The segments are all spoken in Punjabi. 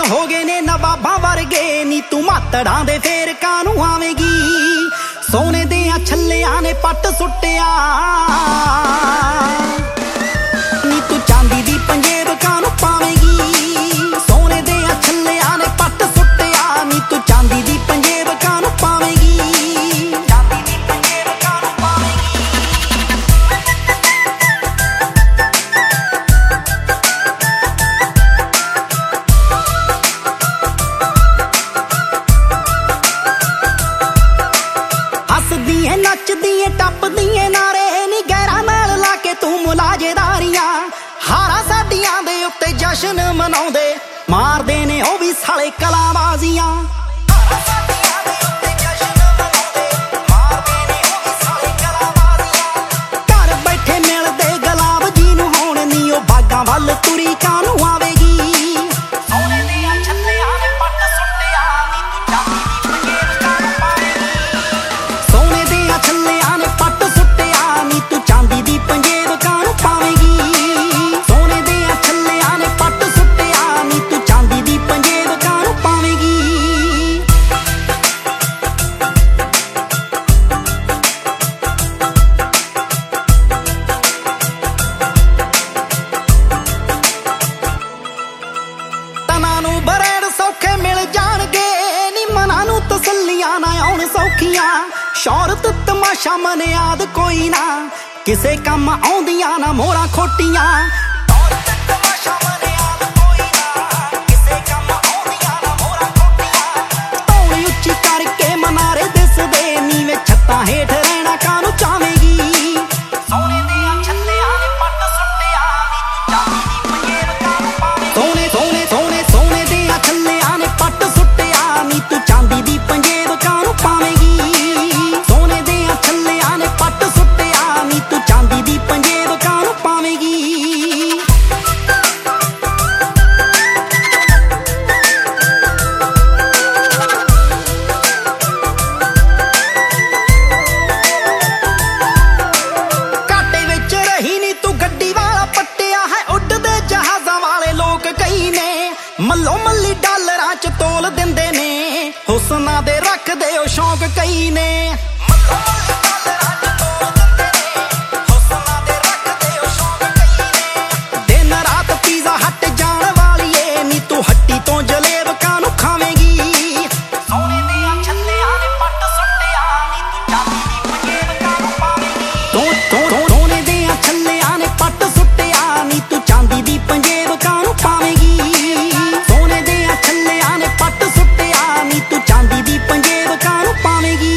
ਹੋ ਗਏ ਨੇ ਨਵਾਬਾਂ ਵਰਗੇ ਨੀ ਤੂੰ ਮਾਤੜਾਂ ਦੇ ਫੇਰ ਕਾਹਨੂੰ ਆਵੇਂਗੀ ਸੋਨੇ ਦੀਆਂ ਛੱਲਿਆਂ ਨੇ ਪੱਟ ਸੁੱਟਿਆ ਨੀ ਤੂੰ ਚਾਂਦੀ ਦੀ ਪੰਜੇਬ ਕਾਹਨੂੰ ਪਾਵੇਂਗੀ ਸੋਨੇ ਦੀਆਂ ਛੱਲਿਆਂ ਨੇ ਪੱਟ ਸੁੱਟਿਆ ਨੀ ਤੂੰ ਚਾਂਦੀ ਦੀ ਪੰਜੇਬ ਕਾਹਨੂੰ ਪਾਵੇਂਗੀ ਚਾਂਦੀ ਦੀ ਪੰਜੇਬ ਕਾਹਨੂੰ ਪਾਵੇਂਗੀ ਹੱਸਦੀਆਂ ਨੱਚਦੀਆਂ ਟੱਪਦੀਆਂ ਨਾਰੇ ਨੀ ਗੈਰਾਂ ਨਾਲ ਲਾ ਕੇ ਤੂੰ ਮੁਲਾਜੇਦਾਰੀਆਂ ਹਾਰਾਂ ਸਾਡੀਆਂ ਦੇ ਉੱਤੇ ਜਸ਼ਨ ਮਨਾਉਂਦੇ ਮਾਰਦੇ ਨੇ ਉਹ ਵੀ ਸਾਲੇ ਕਲਾਬਾਜ਼ੀਆਂ ਘਰ ਬੈਠੇ ਮਿਲਦੇ ਗੁਲਾਬ ਜੀ ਨੂੰ ਹੁਣ ਨੀ ਉਹ ਬਾਗਾਂ ਵੱਲ ਤੁਰੀ ਕਾਹਨੂੰ ਆਵੇਗੀ ਸੋਨੇ ਦੀਆਂ ਛੱਲਿਆਂ ਨੇ ਪੱਟ ਸੁੱਟਿਆ ਨੀ ਤੂੰ ਚਾਂਦੀ ਦੀ ਪੰਜੇਬ ਕਾਹਨੂੰ ਪਾਵੇਂਗੀ ਸੋਨੇ ਦੀਆਂ ਛੱਲਿਆਂ ਨੇ ਪੱਟ ਸੁੱਟਿਆ ਨੀ ਤੂੰ ਚਾਂਦੀ ਦੀ ਪੰਜੇਬ ਕਾਹਨੂੰ ਪਾਵੇਂਗੀ ਸੋਨੇ ਦੀਆਂ ਛੱਲਿਆਂ ਨੇ ਪੱਟ ਸੁੱਟਿਆ ਨੀ ਤੂੰ ਚਾਂਦੀ ਦੀ ਪੰਜੇਬ ਕਾਹਨੂੰ ਪਾਵੇਂਗੀ ਤਨਾਂ ਨੂੰ ਬਰੇੜ ਸੌਖੇ ਮਿਲ ਜਾਣਗੇ ਨੀ ਮਨਾਂ ਨੂੰ ਤਸੱਲੀਆਂ ਨਾ ਆਉਣ ਸੌਖੀਆਂ ਸ਼ੌਹਰਤ ਤਮਾਸ਼ਾ ਮਨਿਆਦ ਕੋਈ ਨਾ ਕਿਸੇ ਕੰਮ ਆਉਂਦੀਆਂ ਨਾ ਮੋਹਰਾਂ ਖੋਟੀਆਂ ਸ਼ੌਹਰਤ ਤਮਾਸ਼ਾ ਮਨਿਆਦ ਕੋਈ ਨਾ ਕਿਸੇ ਕੰਮ ਆਉਂਦੀਆਂ ਨਾ ਮੋਹਰਾਂ ਖੋਟੀਆਂ ਧੌਣ ਉੱਚੀ ਕਰਕੇ ਮਨਾਰੇ ਦਿਸਦੇ ਨੀਵੇਂ ਛੱਤਾਂ ਹੇਠ ਰਹਿਣਾ ਕਾਹਨੂੰ ਚਾਹਵੇਂਗੀ ਸੋਨੇ ਦੀਆਂ ਛੱਲਿਆਂ ਨੇ ਪੱਟ ਸੁੱਟਿਆ ਨੀ ਤੂੰ ਚਾਂਦੀ ਦੀ ਪੰਜੇਬ ਕਾਹਨੂੰ ਪਾਵੇਂਗੀ ਸੋਨੇ ਦੀਆਂ ਛੱਲਿਆਂ ਨੇ ਪੱਟ ਸੁੱਟਿਆ ਨੀ ਤੂੰ ਚਾਂਦੀ ਦੀ ਪੰਜੇਬ ਕਾਹਨੂੰ ਪਾਵੇਂਗੀ ਸੋਨੇ ਦੀਆਂ ਛੱਲਿਆਂ ਨੇ ਪੱਟ ਸੁੱਟਿਆ ਨੀ ਤੂੰ ਚਾਂਦੀ ਦੀ ਪੰਜੇਬ ਕਾਹਨੂੰ ਪਾਵੇਂਗੀ ਘਾਟੇ ਵਿੱਚ ਰਹੀ ਨੀ ਤੂੰ ਗੱਡੀ ਵਾਲਾ ਪੱਟਿਆ ਹੈ ਉੱਡਦੇ ਜਹਾਜ਼ਾਂ ਵਾਲੇ ਲੋਕ ਕਈ ਨੇ ਮੱਲੋ ਮੱਲੀ ਡਾਲਰਾਂ ਚ ਤੋਲ ਦਿੰਦੇ ਨੇ ਹੁਸਨਾਂ ਦੇ ਰੱਖਦੇ ਉਹ ਸ਼ੌਂਕ ਕਈ ਨੇ ਮੱਲੋ ਮੱਲੀ ਡਾਲਰਾਂ ਚ ਤੋਲ ਦਿੰਦੇ ਨੇ ਹੁਸਨਾਂ ਦੇ ਰੱਖਦੇ ਉਹ ਸ਼ੌਂਕ ਕਈ ਨੇ ਦਿਨ ਰਾਤ ਪੀਜ਼ਾ ਹੱਟ ਜਾਣ ਵਾਲੀਏ ਨੀ ਤੂੰ ਹੱਟੀ ਤੋਂ ਜਲੇਬ ਕਾਹਨੂੰ ਖਾਵੇਂਗੀ ਸੋਨੇ ਦੀਆਂ ਛੱਲਿਆਂ ਨੇ ਪੱਟ ਸੁੱਟਿਆ ਨੀ ਤੂੰ ਚਾਂਦੀ ਦੀ ਪੰਜੇਬ ਕਾਹਨੂੰ ਪਾਵੇਂਗੀ ਸੋਨੇ ਦੀਆਂ ਛੱਲਿਆਂ ਨੇ ਪੱਟ ਸੁੱਟਿਆ ਨੀ ਤੂੰ ਚਾਂਦੀ ਦੀ ਪੰਜੇਬ ਕਾਹਨੂੰ ਪਾਵੇਂਗੀ ਸੋਨੇ ਦੀਆਂ ਛੱਲਿਆਂ ਨੇ ਪੱਟ ਸੁੱਟਿਆ ਨੀ ਤੂੰ ਚਾਂਦੀ ਦੀ ਪੰਜੇਬ ਕਾਹਨੂੰ ਪਾਵੇਂਗੀ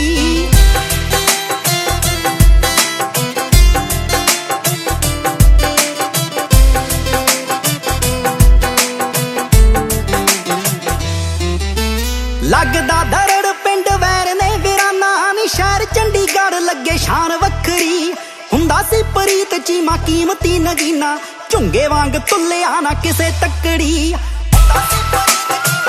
ਲੱਗਦਾ ਦਰੜ ਪਿੰਡ ਵੈਰ ਨੇ ਵੀਰਾਨਾ ਨੀ ਸ਼ਹਿਰ ਚੰਡੀਗੜ੍ਹ ਲੱਗੇ ਸ਼ਾਨ ਵੱਖਰੀ ਹੁੰਦਾ ਸੀ ਪ੍ਰੀਤ ਚੀਮਾ ਕੀਮਤੀ ਨਗੀਨਾ ਝੁੰਗੇ ਵਾਂਗ ਤੁੱਲਿਆ ਨਾ ਕਿਸੇ ਤੱਕੜੀ ਹੁੰਦਾ ਸੀ ਪ੍ਰੀਤ